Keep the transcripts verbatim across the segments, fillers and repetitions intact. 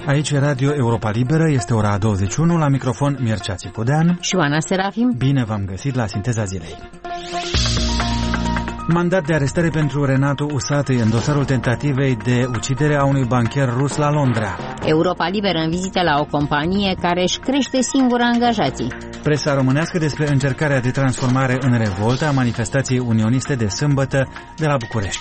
Aici e Radio Europa Liberă, este ora douăzeci și unu, la microfon Mircea Țipodean și Oana Serafim. Bine v-am găsit la Sinteza Zilei. Mandat de arestare pentru Renato Usati în dosarul tentativei de ucidere a unui bancher rus la Londra. Europa Liberă în vizită la o companie care își crește singură angajații. Presa românească despre încercarea de transformare în revoltă a manifestației unioniste de sâmbătă de la București.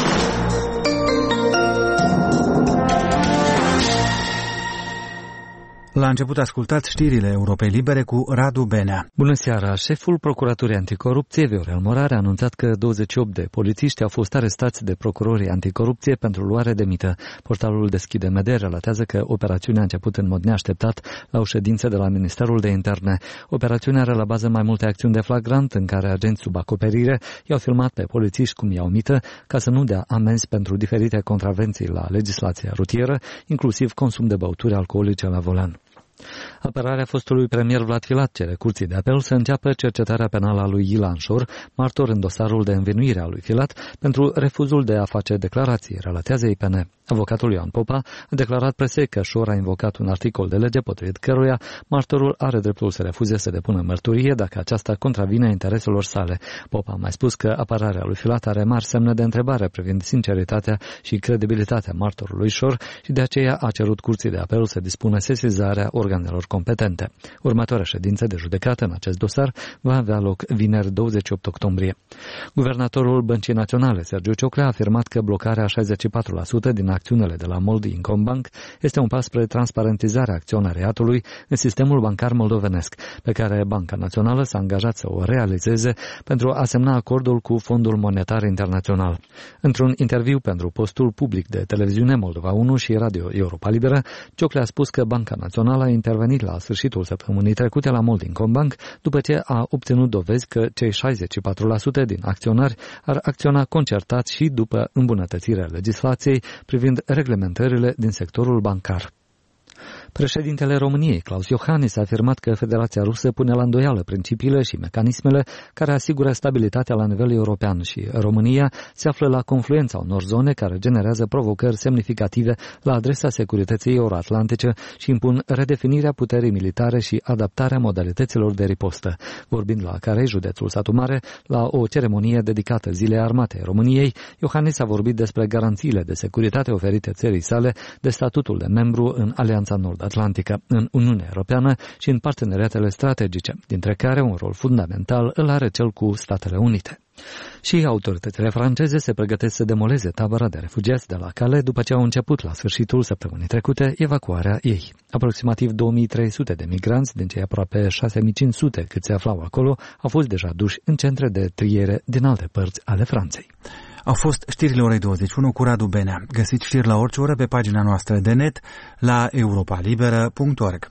La început ascultați știrile Europei Libere cu Radu Benea. Bună seara! Șeful Procuraturii Anticorupție, Viorel Morar, a anunțat că douăzeci și opt de polițiști au fost arestați de procurorii anticorupție pentru luare de mită. Portalul Deschide Mede relatează că operațiunea a început în mod neașteptat la o ședință de la Ministerul de Interne. Operațiunea are la bază mai multe acțiuni de flagrant în care agenți sub acoperire i-au filmat pe polițiști cum iau mită ca să nu dea amenzi pentru diferite contravenții la legislația rutieră, inclusiv consum de băuturi alcoolice la volan. Apărarea fostului premier Vlad Filat cere Curții de Apel să înceapă cercetarea penală a lui Ilan Șor, martor în dosarul de învinuire a lui Filat, pentru refuzul de a face declarații, relatează I P N. Avocatul Ioan Popa a declarat presei că Șor a invocat un articol de lege potrivit căruia martorul are dreptul să refuze să depună mărturie dacă aceasta contravine intereselor sale. Popa a mai spus că apărarea lui Filat are mari semne de întrebare privind sinceritatea și credibilitatea martorului Șor și de aceea a cerut Curții de Apel să dispună sesizarea organelor competente. Următoarea ședință de judecată în acest dosar va avea loc vineri douăzeci și opt octombrie. Guvernatorul Băncii Naționale, Sergiu Cioclea, a afirmat că blocarea a șaizeci și patru la sută din acțiunile de la Moldincobank este un pas spre transparentizarea acționariatului în sistemul bancar moldovenesc, pe care Banca Națională s-a angajat să o realizeze pentru a semna acordul cu Fondul Monetar Internațional. Într-un interviu pentru postul public de televiziune Moldova unu și Radio Europa Liberă, Cioclea a spus că Banca Națională a intervenit la sfârșitul săptămânii trecute la Moldincobank după ce a obținut dovezi că cei șaizeci și patru la sută din acționari ar acționa concertat și după îmbunătățirea legislației privind reglementările din sectorul bancar. Președintele României, Claus Iohannis, a afirmat că Federația Rusă pune la îndoială principiile și mecanismele care asigură stabilitatea la nivel european și România se află la confluența unor zone care generează provocări semnificative la adresa securității euroatlantice și impun redefinirea puterii militare și adaptarea modalităților de ripostă. Vorbind la Carei, județul Satu Mare, la o ceremonie dedicată Zilei Armatei României, Iohannis a vorbit despre garanțiile de securitate oferite țării sale de statutul de membru în Alianța Nord-Atlantică, în Uniunea Europeană și în parteneriatele strategice, dintre care un rol fundamental îl are cel cu Statele Unite. Și autoritățile franceze se pregătesc să demoleze tabăra de refugiați de la Calais după ce au început la sfârșitul săptămânii trecute evacuarea ei. Aproximativ două mii trei sute de migranți, din cei aproape șase mii cinci sute cât se aflau acolo, au fost deja duși în centre de triere din alte părți ale Franței. Au fost știrile orei douăzeci și unu cu Radu Benea. Găsiți știri la orice oră pe pagina noastră de net la europalibera punct org.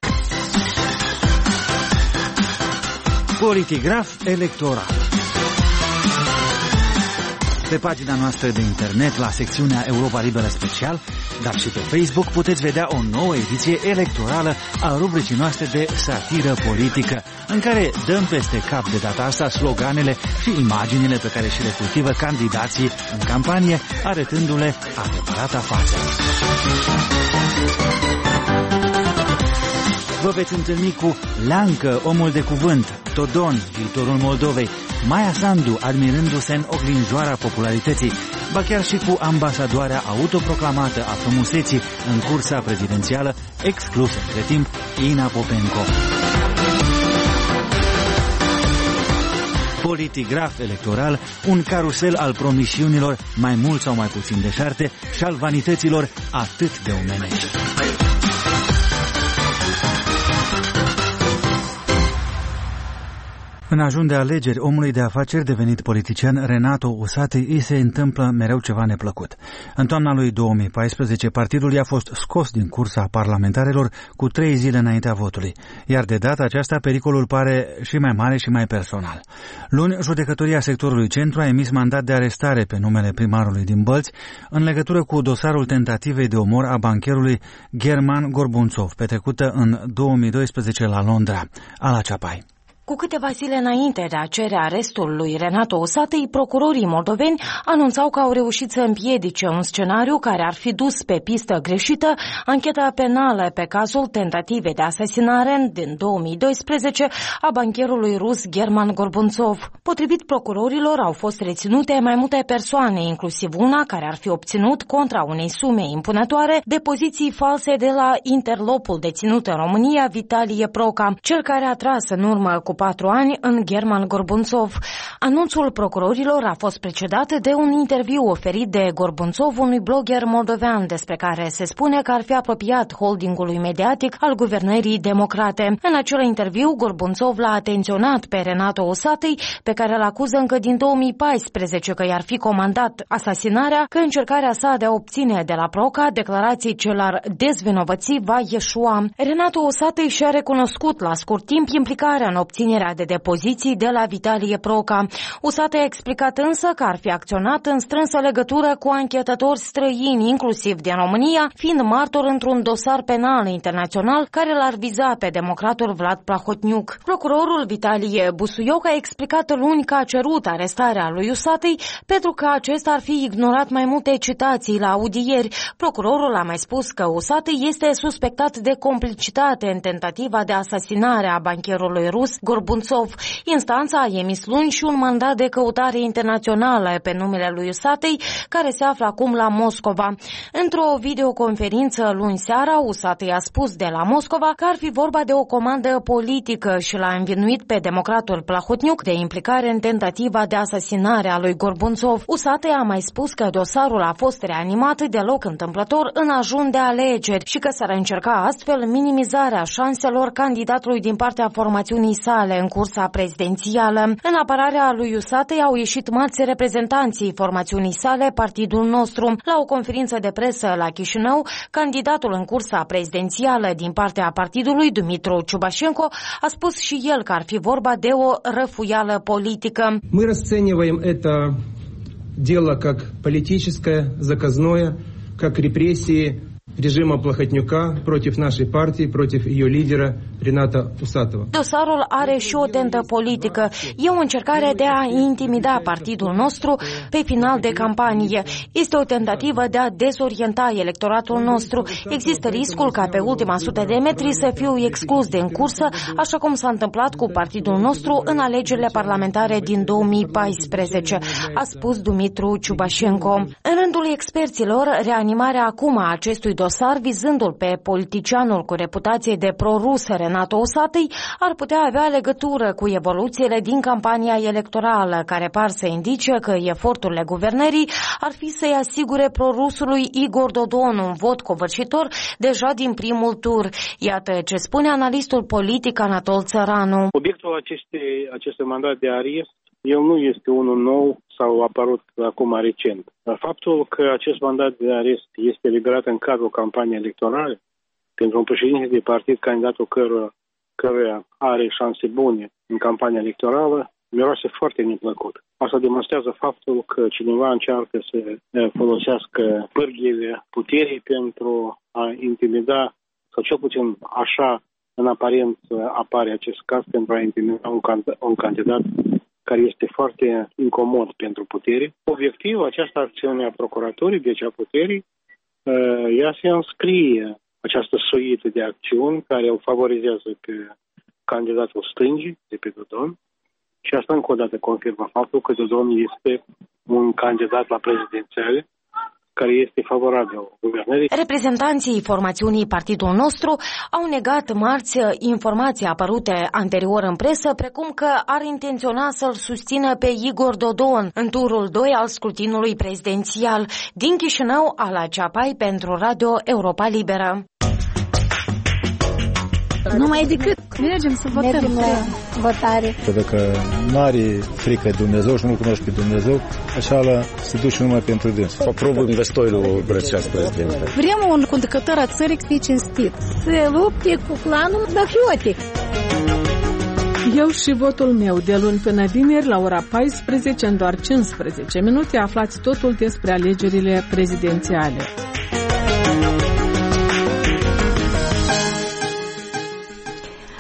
Politigraf electoral. Pe pagina noastră de internet, la secțiunea Europa Liberă Special, dar și pe Facebook, puteți vedea o nouă ediție electorală a rubricii noastre de satiră politică, în care dăm peste cap de data asta sloganele și imaginile pe care și le cultivă candidații în campanie, arătându-le adevărata față. Vă veți întâlni cu Leancă, omul de cuvânt, Todon, viitorul Moldovei, Maia Sandu, admirându-se în oglinjoara popularității, ba chiar și cu ambasadoarea autoproclamată a frumuseții în cursa prezidențială, exclusă între timp Ina Popenco. Politigraf electoral, un carusel al promisiunilor mai mult sau mai puțin deșarte și al vanităților atât de omenești. În ajun de alegeri omului de afaceri devenit politician Renato Usati îi se întâmplă mereu ceva neplăcut. În toamna lui două mii paisprezece, partidul i-a fost scos din cursa parlamentarelor cu trei zile înaintea votului, iar de data aceasta pericolul pare și mai mare și mai personal. Luni, judecătoria sectorului centru a emis mandat de arestare pe numele primarului din Bălți în legătură cu dosarul tentativei de omor a bancherului German Gorbunțov, petrecută în două mii doisprezece la Londra. Ala Ceapai. Cu câteva zile înainte de a cere arestul lui Renato Usatăi, procurorii moldoveni anunțau că au reușit să împiedice un scenariu care ar fi dus pe pistă greșită ancheta penală pe cazul tentativei de asasinare din două mii doisprezece a bancherului rus German Gorbunțov. Potrivit procurorilor, au fost reținute mai multe persoane, inclusiv una care ar fi obținut contra unei sume impunătoare depoziții false de la interlopul deținut în România, Vitalie Proca, cel care a tras în urmă cu patru ani în German Gorbunțov. Anunțul procurorilor a fost precedat de un interviu oferit de Gorbunțov unui blogger moldovean, despre care se spune că ar fi apropiat holdingului mediatic al guvernării democrate. În acel interviu, Gorbunțov l-a atenționat pe Renato Usatăi, pe care îl acuză încă din două mii paisprezece că i-ar fi comandat asasinarea, că încercarea sa de a obține de la Proca declarații ce l-ar dezvinovăți va ieșua. Renato Usatăi și-a recunoscut la scurt timp implicarea în obținerea de depoziții de la Vitalie Proca. Usatăi a explicat însă că ar fi acționat în strânsă legătură cu anchetători străini, inclusiv din România, fiind martor într-un dosar penal internațional care l-ar viza pe democratul Vlad Plahotniuc. Procurorul Vitalie Busuioc a explicat luni că a cerut arestarea lui Usatăi pentru că acesta ar fi ignorat mai multe citații la audieri. Procurorul a mai spus că Usatăi este suspectat de complicitate în tentativa de asasinare a bancherului rus Gorbunțov. Instanța a emis luni și un mandat de căutare internațională pe numele lui Usatăi, care se află acum la Moscova. Într-o videoconferință luni seara, Usatăi a spus de la Moscova că ar fi vorba de o comandă politică și l-a învinuit pe democratul Plahotniuc de implicare în tentativa de asasinare a lui Gorbunțov. Usatăi a mai spus că dosarul a fost reanimat deloc întâmplător în ajun de alegeri și că s-ar încerca astfel minimizarea șanselor candidatului din partea formațiunii sale în cursa prezidențială. În apărarea lui Usatăi au ieșit marți reprezentanții formațiunii sale, Partidul Nostru. La o conferință de presă la Chișinău, candidatul în cursa prezidențială din partea partidului, Dumitru Ciubașenko, a spus și el că ar fi vorba de o răfuială politică. Мы расцениваем это дело как политическое, заказное, как репрессии режима Плохотнюка против нашей партии, против ее лидера Рената Усатова. Dosarul are și o tentă politică. E o încercare de a intimida partidul nostru pe final de campanie. Este o tentativă de a dezorienta electoratul nostru. Există riscul ca pe ultima sută de metri să fiu exclus din cursă, așa cum s-a întâmplat cu partidul nostru în alegerile parlamentare din două mii paisprezece, a spus Dumitru Ciubașenko. În rândul experților, reanimarea acum a acestui dosar, vizându-l pe politicianul cu reputație de prorus Renato Usatăi, ar putea avea legătură cu evoluțiile din campania electorală, care par să indice că eforturile guvernării ar fi să-i asigure prorusului Igor Dodon un vot covârșitor deja din primul tur. Iată ce spune analistul politic Anatol Țăranu. Obiectul acestei, acestui mandat de arest, el nu este unul nou sau apărut acum recent. Faptul că acest mandat de arest este eliberat în cadrul campaniei electorale pentru un președinte de partid, candidatul căruia, căruia are șanse bune în campania electorală, miroase foarte neplăcut. Asta demonstrează faptul că cineva încearcă să folosească pârghiile puterii pentru a intimida, sau cel puțin așa în aparență apare acest caz, pentru a intimida un, un candidat care este foarte incomod pentru putere. Obiectiv, această acțiune a procuraturii, deci a puterii, ea se înscrie această suită de acțiuni care o favorizează pe candidatul stângii, de pe Dodon, și asta încă o dată confirmă faptul că Dodon este un candidat la prezidențiale care este favorabil guvernării. Reprezentanții formațiunii Partidul Nostru au negat marți informații apărute anterior în presă, precum că ar intenționa să-l susțină pe Igor Dodon în turul doi al scrutinului prezidențial. Din Chișinău, Ala Ceapai pentru Radio Europa Liberă. Numai decât mergem să votăm. Mergem la votare. Dacă nu are frică de Dumnezeu și nu cunoști pe Dumnezeu, așa la se duce numai pentru dâns. Aprobăm destoiul Brăceas președinte. Vrem un conducător a țării să fie cinstit. Să lupte cu clanul mafiotic. Eu și votul meu de luni până vineri la ora paisprezece în doar cincisprezece minute aflați totul despre alegerile prezidențiale. Fondul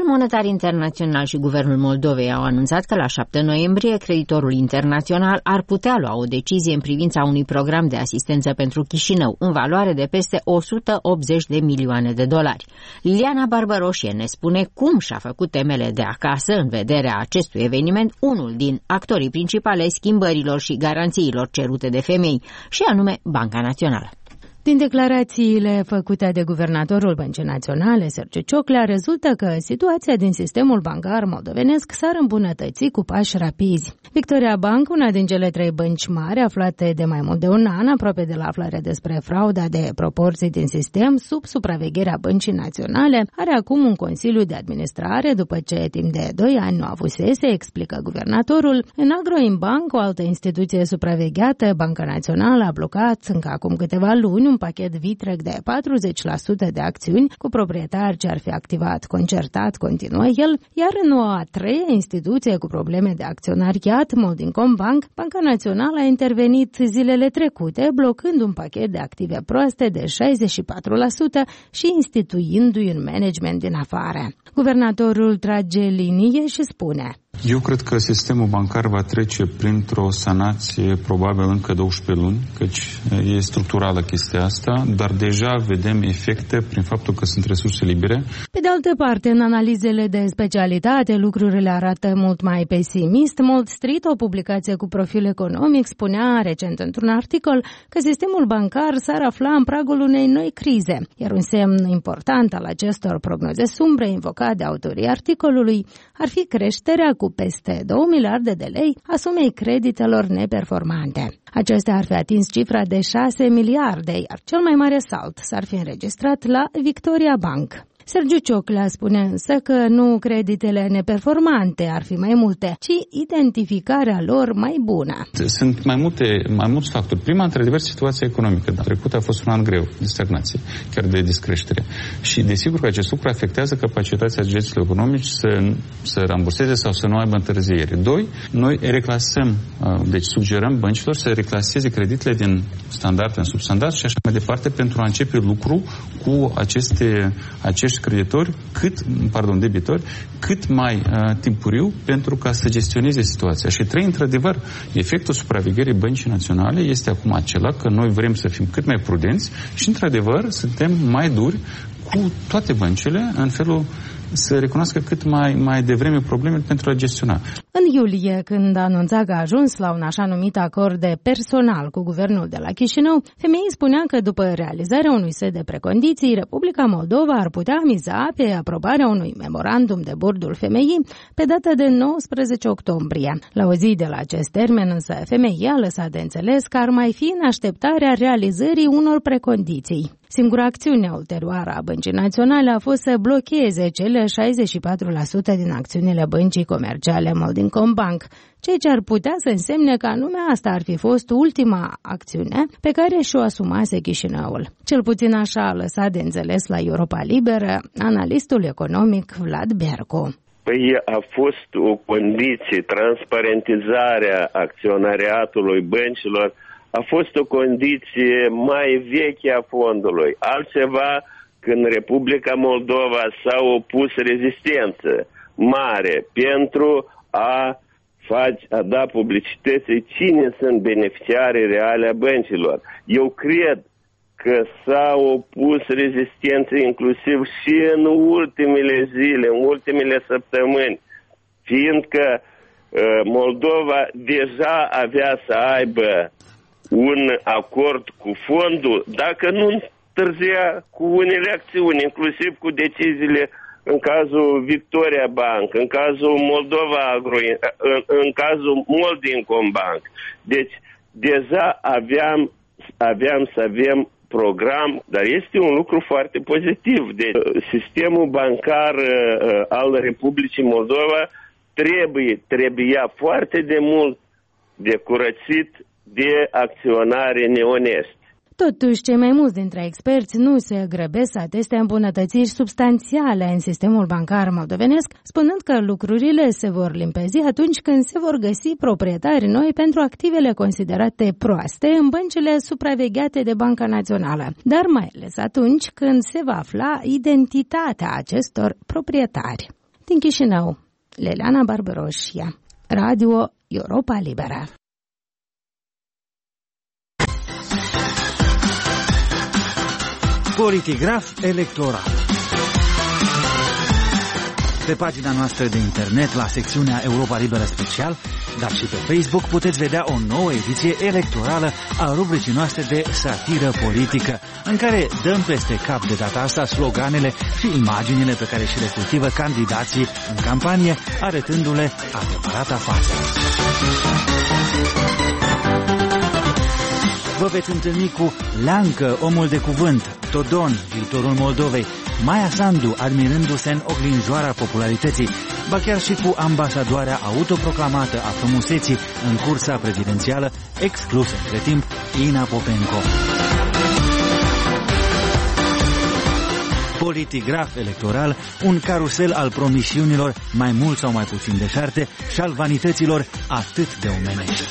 Fondul Monetar Internațional și Guvernul Moldovei au anunțat că la șapte noiembrie creditorul internațional ar putea lua o decizie în privința unui program de asistență pentru Chișinău, în valoare de peste o sută optzeci de milioane de dolari. Liliana Barbaroșie ne spune cum și-a făcut temele de acasă în vederea acestui eveniment unul din actorii principali ai schimbărilor și garanțiilor cerute de femei, și anume Banca Națională. Din declarațiile făcute de guvernatorul Băncii Naționale, Sergiu Cioclea, rezultă că situația din sistemul bancar moldovenesc s-ar îmbunătăți cu pași rapizi. Victoria Bank, una din cele trei bănci mari aflate de mai mult de un an aproape de la aflarea despre frauda de proporții din sistem sub supravegherea Băncii Naționale, are acum un consiliu de administrare după ce timp de doi ani nu avusese, explică guvernatorul. În Agroimbank, o altă instituție supravegheată, Banca Națională a blocat încă acum câteva luni un pachet vitreg de patruzeci la sută de acțiuni cu proprietari ce ar fi activat concertat, continuă el, iar în o a treia instituție cu probleme de acționariat, Moldinkombank, Banca Națională a intervenit zilele trecute, blocând un pachet de active proaste de șaizeci și patru la sută și instituindu-i un management din afară. Guvernatorul trage linie și spune: Eu cred că sistemul bancar va trece printr-o sanație probabil încă douăsprezece luni, căci e structurală chestia asta, dar deja vedem efecte prin faptul că sunt resurse libere. Pe de altă parte, în analizele de specialitate, lucrurile arată mult mai pesimist. Mold Street, o publicație cu profil economic, spunea recent într-un articol că sistemul bancar s-ar afla în pragul unei noi crize, iar un semn important al acestor prognoze sumbre invocat de autorii articolului ar fi creșterea cu peste două miliarde de lei a sumei creditelor neperformante. Acestea ar fi atins cifra de șase miliarde, iar cel mai mare salt s-ar fi înregistrat la Victoria Bank. Sergiu Cioclea spune însă că nu creditele neperformante ar fi mai multe, ci identificarea lor mai bună. Sunt mai multe, mai mulți factori. Prima, într-adevăr, situația economică. Dar trecut a fost un an greu de stagnație, chiar de descreștere. Și desigur că acest lucru afectează capacitatea agenților economici să, să ramburseze sau să nu aibă întârziere. Doi, noi reclasăm, deci sugerăm băncilor să reclaseze creditele din standard în substandard și așa mai departe pentru a începe lucru cu aceste, acești creditori, cât, pardon, debitori, cât mai uh, timpuriu pentru ca să gestioneze situația. Și trei, într-adevăr, efectul supravegherii Băncii Naționale este acum acela că noi vrem să fim cât mai prudenți și, într-adevăr, suntem mai duri cu toate băncile în felul să recunoască cât mai, mai devreme problemele pentru a gestiona. În iulie, când anunța că a ajuns la un așa numit acord de personal cu guvernul de la Chișinău, femeii spunea că după realizarea unui set de precondiții, Republica Moldova ar putea miza pe aprobarea unui memorandum de bordul femeii pe data de nouăsprezece octombrie. La o zi de la acest termen, însă, femeia a lăsat de înțeles că ar mai fi în așteptarea realizării unor precondiții. Singura acțiune ulterioară a Băncii Naționale a fost să blocheze cele șaizeci și patru la sută din acțiunile băncii comerciale Moldinkombank, ceea ce ar putea să însemne că anume asta ar fi fost ultima acțiune pe care și-o asumase Chișinăul. Cel puțin așa a lăsat de înțeles la Europa Liberă analistul economic Vlad Bercu. Păi a fost o condiție, transparentizarea acționariatului băncilor, a fost o condiție mai veche a fondului. Altceva când Republica Moldova s-a opus rezistență mare pentru a, face, a da publicității cine sunt beneficiarii reale a băncilor. Eu cred că s-a opus rezistență inclusiv și în ultimele zile, în ultimele săptămâni, fiindcă uh, Moldova deja avea să aibă un acord cu fondul, dacă nu întârzia cu unele acțiuni, inclusiv cu deciziile în cazul Victoria Bank, în cazul Moldova Agro, în, în cazul Moldinkombank. Deci, deja aveam, aveam să avem program, dar este un lucru foarte pozitiv. Deci, sistemul bancar uh, al Republicii Moldova trebuie, trebuia foarte de mult de curățit de acționare neonesti. Totuși, cei mai mulți dintre experți nu se grăbesc să ateste îmbunătățiri substanțiale în sistemul bancar moldovenesc, spunând că lucrurile se vor limpezi atunci când se vor găsi proprietari noi pentru activele considerate proaste în băncile supravegheate de Banca Națională, dar mai ales atunci când se va afla identitatea acestor proprietari. Din Chișinău, Leleana Barbaroșia, Radio Europa Liberă. Politigraf electoral. Pe pagina noastră de internet, la secțiunea Europa Liberă Special, dar și pe Facebook, puteți vedea o nouă ediție electorală a rubricii noastre de satiră politică, în care dăm peste cap de data asta sloganele și imaginile pe care și le cultivă candidații în campanie, arătându-le adevărata față. Vă veți întâlni cu Leancă, omul de cuvânt, Todon, viitorul Moldovei, Maia Sandu, admirându-se în oglinjoara popularității, ba chiar și cu ambasadoarea autoproclamată a frumuseții în cursa prezidențială, exclusă între timp Ina Popenco. Politigraf electoral, un carusel al promisiunilor mai mult sau mai puțin deșarte și al vanităților atât de omenești.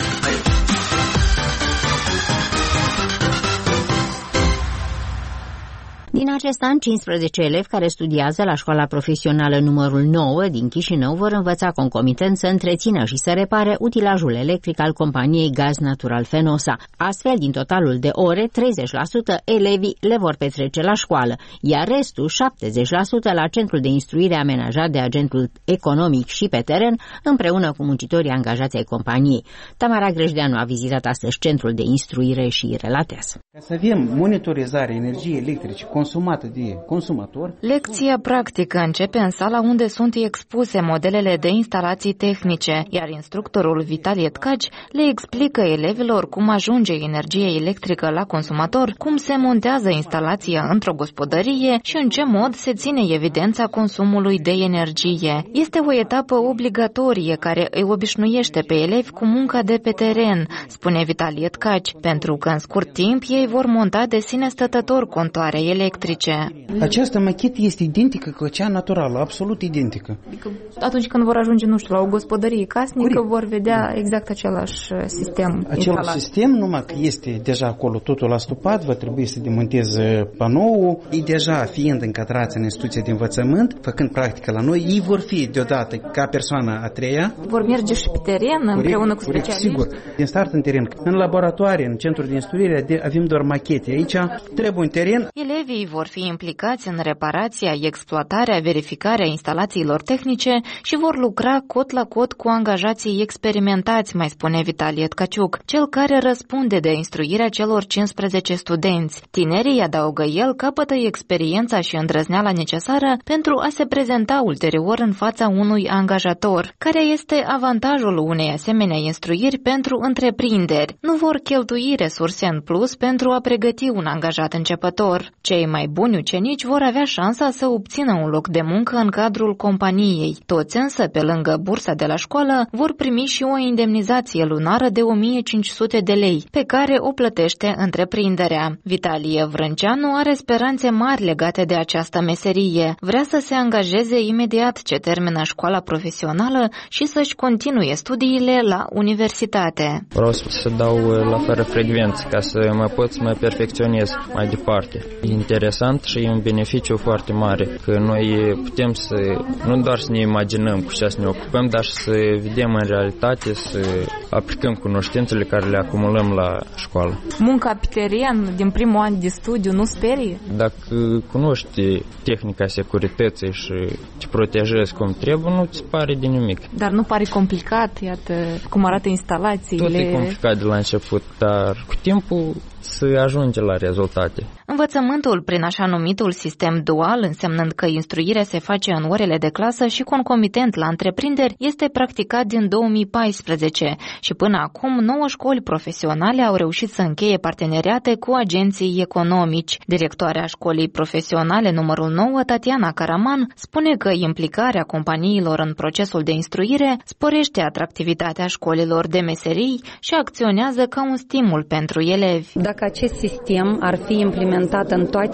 Din acest an, cincisprezece elevi care studiază la școala profesională numărul nouă din Chișinău vor învăța concomitent să întrețină și să repare utilajul electric al companiei Gaz Natural Fenosa. Astfel, din totalul de ore, treizeci la sută elevii le vor petrece la școală, iar restul, șaptezeci la sută, la centrul de instruire amenajat de agentul economic și pe teren, împreună cu muncitorii angajați ai companiei. Tamara Grejdeanu a vizitat astăzi centrul de instruire și relatează. Ca să avem monitorizarea energiei electrice consumată de consumator. Lecția practică începe în sala unde sunt expuse modelele de instalații tehnice, iar instructorul Vitalie Tcaci le explică elevilor cum ajunge energie electrică la consumator, cum se montează instalația într-o gospodărie și în ce mod se ține evidența consumului de energie. Este o etapă obligatorie care îi obișnuiește pe elevi cu munca de pe teren, spune Vitalie Tcaci, pentru că în scurt timp ei vor monta de sine stătător contoare electrice. Această machetă este identică cu cea naturală, absolut identică. Adică atunci când vor ajunge, nu știu, la o gospodărie casnică, Curi. vor vedea exact același sistem. Același instalat. sistem, numai că este deja acolo totul astupat, va trebui să demonteze panoul. Ei deja fiind încadrați în instituția de învățământ, făcând practică la noi, ei vor fi deodată ca persoana a treia. Vor merge și pe teren Corect, împreună cu specialiști? Sigur, din start în teren. În laboratoare, în centrul de instruire, avem doar machete. Aici trebuie un teren. Elevii vor fi implicați în reparația, exploatarea, verificarea instalațiilor tehnice și vor lucra cot la cot cu angajații experimentați, mai spune Vitalie Tcaciuc, cel care răspunde de instruirea celor cincisprezece studenți. Tinerii, adaugă el, capătă experiența și îndrăzneala necesară pentru a se prezenta ulterior în fața unui angajator. Care este avantajul unei asemenea instruiri pentru întreprinderi? Nu vor cheltui resurse în plus pentru a pregăti un angajat începător. Cei mai buni ucenici vor avea șansa să obțină un loc de muncă în cadrul companiei. Toți însă, pe lângă bursa de la școală, vor primi și o indemnizație lunară de o mie cinci sute de lei, pe care o plătește întreprinderea. Vitalie Vrânceanu are speranțe mari legate de această meserie. Vrea să se angajeze imediat ce termină școala profesională și să-și continue studiile la universitate. Vreau să dau la fără frecvență ca să mă pot să mă perfecționez mai departe. E interesant și e un beneficiu foarte mare, că noi putem să nu doar să ne imaginăm cu ce să ne ocupăm, dar să vedem în realitate, să aplicăm cunoștințele care le acumulăm la școală. Munca pe teren din primul an de studiu nu sperie? Dacă cunoști tehnica securității și te protejezi cum trebuie, nu ți pare de nimic. Dar nu pare complicat, iată, cum arată instalațiile? Tot e complicat de la început, dar cu timpul să ajunge la rezultate. Învățământul prin așa numitul sistem dual, însemnând că instruirea se face în orele de clasă și concomitent la întreprinderi, este practicat din două mii paisprezece și până acum nouă școli profesionale au reușit să încheie parteneriate cu agenții economici. Directoarea școlii profesionale numărul nouă, Tatiana Caraman, spune că implicarea companiilor în procesul de instruire sporește atractivitatea școlilor de meserii și acționează ca un stimul pentru elevi. Dacă acest sistem ar fi implementat în toate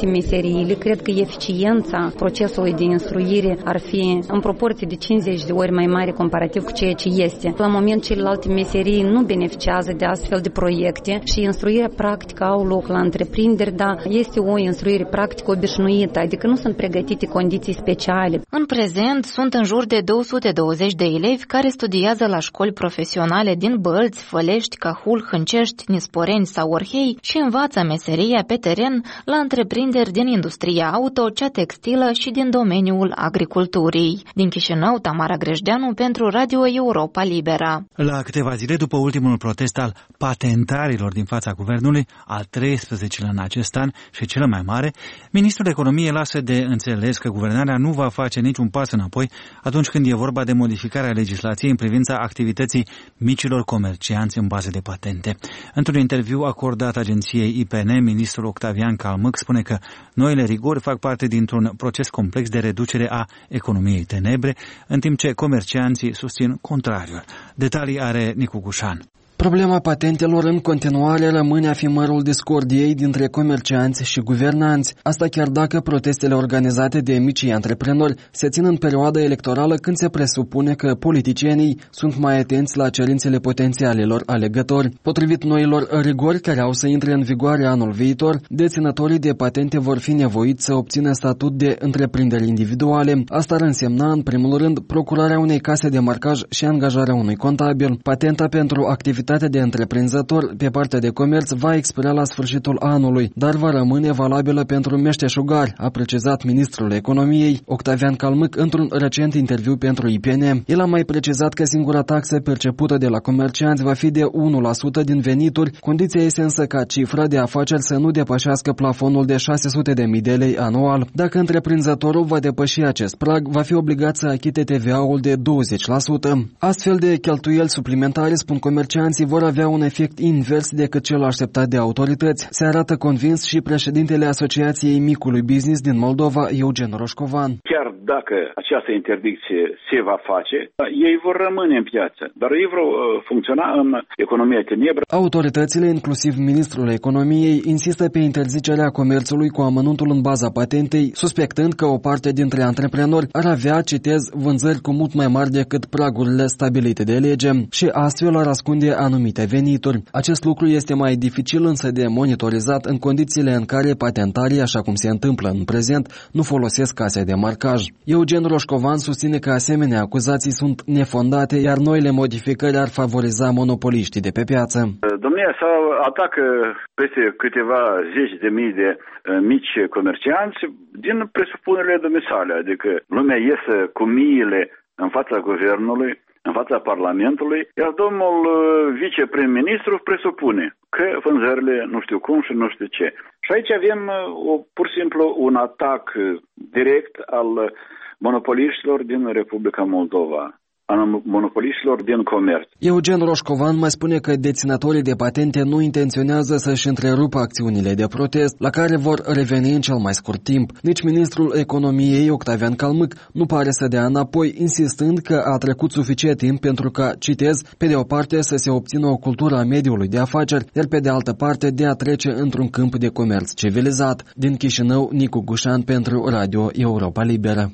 meseriile, cred că eficiența procesului de instruire ar fi în proporție de cincizeci de ori mai mare comparativ cu ceea ce este. La moment, celelalte meserii nu beneficiază de astfel de proiecte și instruirea practică au loc la întreprinderi, dar este o instruire practică obișnuită, adică nu sunt pregătite condiții speciale. În prezent sunt în jur de două sute douăzeci de elevi care studiază la școli profesionale din Bălți, Fălești, Cahul, Hâncești, Nisporeni sau Orhei și învață meseria pe teren la întreprinderi din industria auto, cea textilă și din domeniul agriculturii. Din Chișinău, Tamara Grejdeanu pentru Radio Europa Libera. La câteva zile după ultimul protest al patentarilor din fața guvernului, al treisprezecelea în acest an și cel mai mare, ministrul economiei lasă de înțeles că guvernarea nu va face niciun pas înapoi atunci când e vorba de modificarea legislației în privința activității micilor comercianți în baze de patente. Într-un interviu acordat agenției I P N, ministrul Octavian Calmâc spune că noile rigori fac parte dintr-un proces complex de reducere a economiei tenebre, în timp ce comercianții susțin contrariul. Detalii are Nicu Gușan. Problema patentelor în continuare rămâne a fi mărul discordiei dintre comercianți și guvernanți. Asta chiar dacă protestele organizate de micii antreprenori se țin în perioada electorală, când se presupune că politicienii sunt mai atenți la cerințele potențialilor alegători. Potrivit noilor rigori care au să intre în vigoare anul viitor, deținătorii de patente vor fi nevoiți să obțină statut de întreprinderi individuale. Asta ar însemna, în primul rând, procurarea unei case de marcaj și angajarea unui contabil. Patenta pentru activitatea de întreprinzător pe partea de comerț va expira la sfârșitul anului, dar va rămâne valabilă pentru meșteșugari, a precizat ministrul economiei Octavian Calmâc într-un recent interviu pentru I P N. El a mai precizat că singura taxă percepută de la comercianți va fi de unu la sută din venituri, condiția este însă ca cifra de afaceri să nu depășească plafonul de șase sute de mii de lei anual. Dacă întreprinzătorul va depăși acest prag, va fi obligat să achite T V A-ul de douăzeci la sută. Astfel de cheltuieli suplimentare, spun comercianții, vor avea un efect invers decât cel așteptat de autorități. Se arată convins și președintele Asociației Micului Business din Moldova, Eugen Roșcovan. Chiar dacă această interdicție se va face, ei vor rămâne în piață, dar ei vor funcționa în economia tenebră. Autoritățile, inclusiv ministrul economiei, insistă pe interzicerea comerțului cu amănuntul în baza patentei, suspectând că o parte dintre antreprenori ar avea, citez, vânzări cu mult mai mari decât pragurile stabilite de lege și astfel ar ascunde anumite venituri. Acest lucru este mai dificil însă de monitorizat în condițiile în care patentarii, așa cum se întâmplă în prezent, nu folosesc case de marcaj. Eugen Roșcovan susține că asemenea acuzații sunt nefondate, iar noile modificări ar favoriza monopoliștii de pe piață. Domnia sa atacă peste câteva zeci de mii de mici comercianți din presupunerile domesale, adică lumea iese cu miile în fața guvernului, în fața Parlamentului, iar domnul viceprim-ministru presupune că vânzările nu știu cum și nu știu ce. Și aici avem o, pur și simplu un atac direct al monopoliștilor din Republica Moldova, a monopoliștilor din comerț. Eugen Roșcovan mai spune că deținătorii de patente nu intenționează să-și întrerupă acțiunile de protest, la care vor reveni în cel mai scurt timp. Nici ministrul economiei, Octavian Calmâc, nu pare să dea înapoi, insistând că a trecut suficient timp pentru ca, citez, pe de o parte să se obțină o cultură a mediului de afaceri, iar pe de altă parte de a trece într-un câmp de comerț civilizat. Din Chișinău, Nicu Gușan pentru Radio Europa Liberă.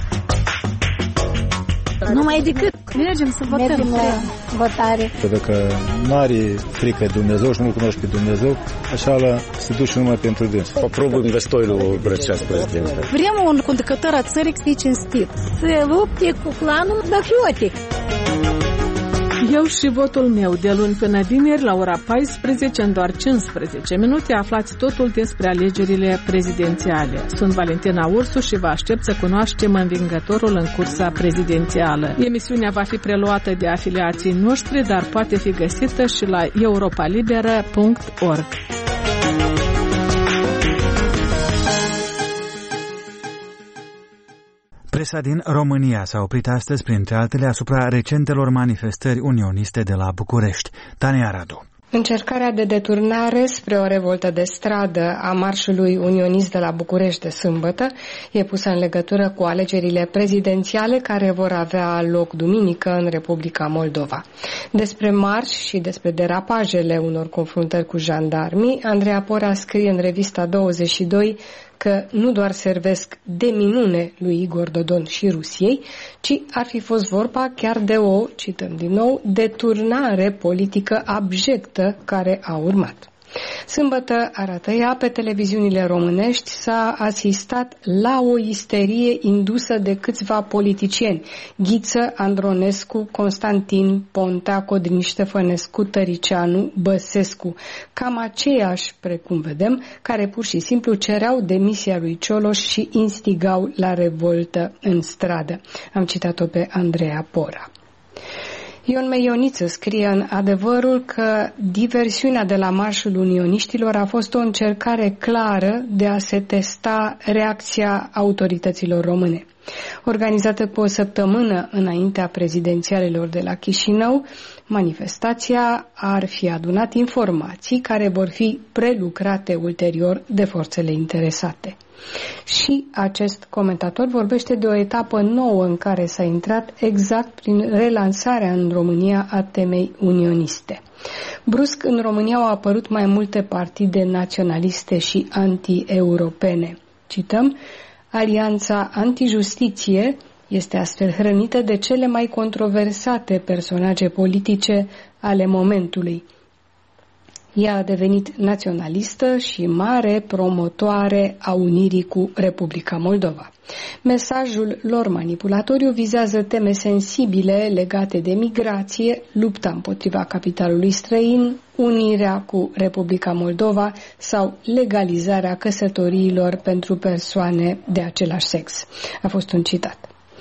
Numai decât mergem să votăm. Mergem la votare. Dacă nu are frică de Dumnezeu și nu-L cunoști pe Dumnezeu, așa la se duce numai pentru dâns. Aprobăm destoilul Brăceas, prezident. Vrem un conducător a țării să fie cinstit, să lupte cu clanul Dafiotic. Eu și votul meu de luni până vineri la ora paisprezece în doar cincisprezece minute aflați totul despre alegerile prezidențiale. Sunt Valentina Ursu și vă aștept să cunoaștem învingătorul în cursa prezidențială. Emisiunea va fi preluată de afiliații noștri, dar poate fi găsită și la europalibera punct org. Presa din România s-a oprit astăzi, printre altele, asupra recentelor manifestări unioniste de la București. Tania Radu. Încercarea de deturnare spre o revoltă de stradă a marșului unionist de la București de sâmbătă e pusă în legătură cu alegerile prezidențiale care vor avea loc duminică în Republica Moldova. Despre marș și despre derapajele unor confruntări cu jandarmii, Andreea Pora scrie în revista douăzeci și doi că nu doar servesc de minune lui Igor Dodon și Rusiei, ci ar fi fost vorba chiar de o, cităm din nou, deturnare politică abjectă care a urmat. Sâmbătă, arată ea, pe televiziunile românești s-a asistat la o isterie indusă de câțiva politicieni, Ghiță, Andronescu, Constantin, Ponta, Codrin Ștefănescu, Tăricianu, Băsescu, cam aceiași, precum vedem, care pur și simplu cereau demisia lui Cioloș și instigau la revoltă în stradă. Am citat-o pe Andreea Pora. Ion Meioniță scrie în Adevărul că diversiunea de la Marșul Unioniștilor a fost o încercare clară de a se testa reacția autorităților române. Organizată cu o săptămână înaintea prezidențialelor de la Chișinău, manifestația ar fi adunat informații care vor fi prelucrate ulterior de forțele interesate. Și acest comentator vorbește de o etapă nouă în care s-a intrat exact prin relansarea în România a temei unioniste. Brusc, în România au apărut mai multe partide naționaliste și anti-europene. Cităm, Alianța Antijustiție este astfel hrănită de cele mai controversate personaje politice ale momentului. Ea a devenit naționalistă și mare promotoare a unirii cu Republica Moldova. Mesajul lor manipulatoriu vizează teme sensibile legate de migrație, lupta împotriva capitalului străin, unirea cu Republica Moldova sau legalizarea căsătoriilor pentru persoane de același sex. A fost un citat.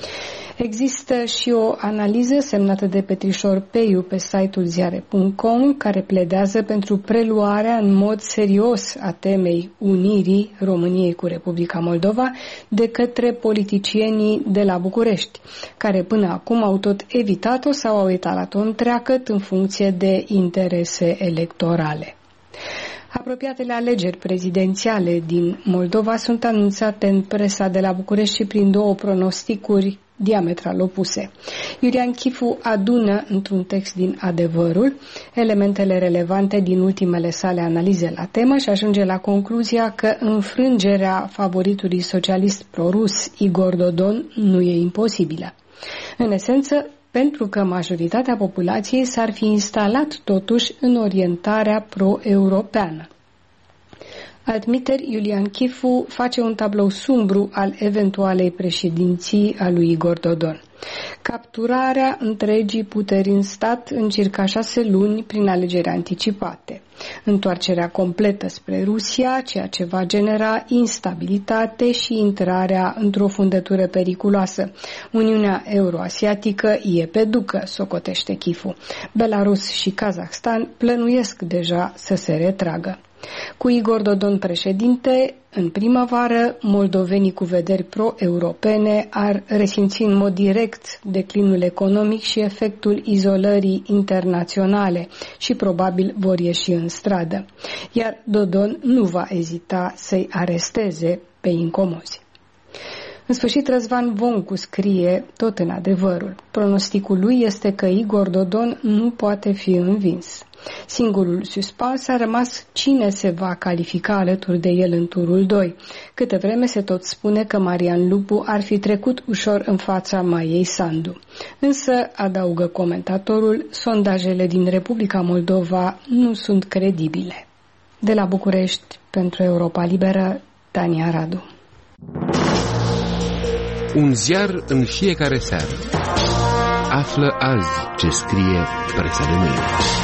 Există și o analiză semnată de Petrișor Peiu pe site-ul ziare punct com care pledează pentru preluarea în mod serios a temei unirii României cu Republica Moldova de către politicienii de la București, care până acum au tot evitat-o sau au etalat-o întreagăt în funcție de interese electorale. Apropiatele alegeri prezidențiale din Moldova sunt anunțate în presa de la București și prin două pronosticuri diametral opuse. Iulian Chifu adună într-un text din Adevărul elementele relevante din ultimele sale analize la temă și ajunge la concluzia că înfrângerea favoritului socialist prorus Igor Dodon nu e imposibilă. În esență, pentru că majoritatea populației s-ar fi instalat totuși în orientarea pro-europeană. Altminteri, Iulian Chifu face un tablou sumbru al eventualei președinții a lui Igor Dodon. Capturarea întregii puteri în stat în circa șase luni prin alegeri anticipate. Întoarcerea completă spre Rusia, ceea ce va genera instabilitate și intrarea într-o fundătură periculoasă. Uniunea Euroasiatică e pe ducă, socotește Chifu. Belarus și Kazahstan plănuiesc deja să se retragă. Cu Igor Dodon președinte, în primăvară, moldovenii cu vederi pro-europene ar resimți în mod direct declinul economic și efectul izolării internaționale și probabil vor ieși în stradă. Iar Dodon nu va ezita să-i aresteze pe incomozi. În sfârșit, Răzvan Voncu scrie, tot în Adevărul, pronosticul lui este că Igor Dodon nu poate fi învins. Singurul suspans a rămas cine se va califica alături de el în turul doi. Câte vreme se tot spune că Marian Lupu ar fi trecut ușor în fața Maiei Sandu. Însă, adaugă comentatorul, sondajele din Republica Moldova nu sunt credibile. De la București, pentru Europa Liberă, Tania Radu. Un ziar în fiecare seară. Află azi ce scrie presa de mâine.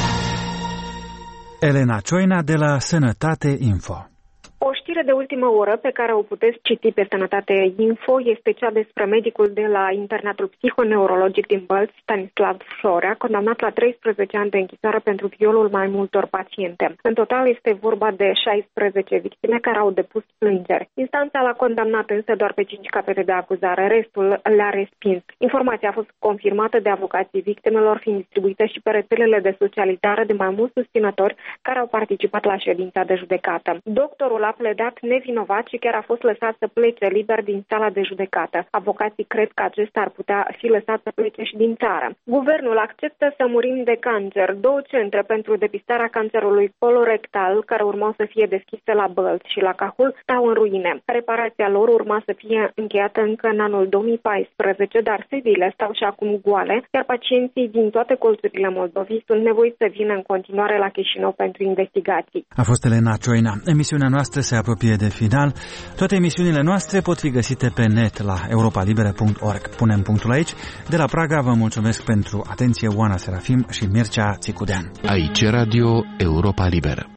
Elena Cioina de la Sănătate Info. O știre de ultimă oră pe care o puteți citi pe Sănătate Info este cea despre medicul de la internatul psihoneurologic din Bălți, Stanislav Florea, condamnat la treisprezece ani de închisoare pentru violul mai multor paciente. În total este vorba de șaisprezece victime care au depus plângeri. Instanța l-a condamnat însă doar pe cinci capete de acuzare, restul le-a respins. Informația a fost confirmată de avocații victimelor, fiind distribuită și pe rețelele de socializare de mai mulți susținători care au participat la ședința de judecată. Doctorul a pledat dat nevinovat și chiar a fost lăsat să plece liber din sala de judecată. Avocații cred că acesta ar putea fi lăsat să plece și din țară. Guvernul acceptă să murim de cancer. Două centre pentru depistarea cancerului colorectal, care urmau să fie deschise la Bălți și la Cahul, stau în ruine. Reparația lor urma să fie încheiată încă în anul două mii paisprezece, dar sediile stau și acum goale, iar pacienții din toate colțurile Moldovei sunt nevoiți să vină în continuare la Chișinău pentru investigații. A fost Elena Cioina. Emisiunea noastră se apropie de final. Toate emisiunile noastre pot fi găsite pe net la europa libera punct org. Punem punctul aici. De la Praga vă mulțumesc pentru atenție, Oana Serafim și Mircea Țicudean. Aici Radio Europa Liberă.